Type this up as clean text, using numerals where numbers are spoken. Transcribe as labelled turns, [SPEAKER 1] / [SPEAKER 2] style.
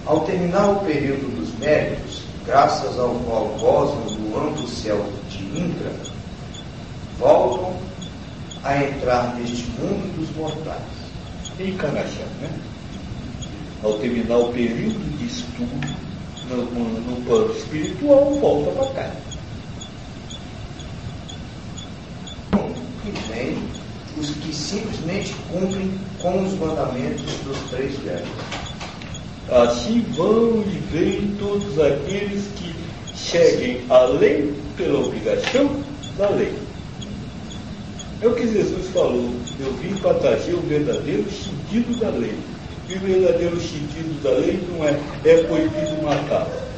[SPEAKER 1] Ao terminar o período dos méritos, graças ao qual gozam do amplo céu de Indra, voltam a entrar neste mundo dos mortais.
[SPEAKER 2] Encarnação, né? Ao terminar o período de estudo no plano espiritual, volta para cá.
[SPEAKER 1] E vem os que simplesmente cumprem com os mandamentos dos 3 versos.
[SPEAKER 2] Assim vão e vêm todos aqueles que seguem a lei pela obrigação da lei. É o que Jesus falou: eu vim para trazer o verdadeiro sentido da lei. E o verdadeiro sentido da lei não é proibido matar.